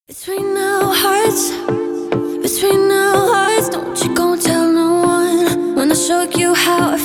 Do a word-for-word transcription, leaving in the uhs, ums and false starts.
Between our hearts, between our hearts, don't you go tell no one. When I show you how I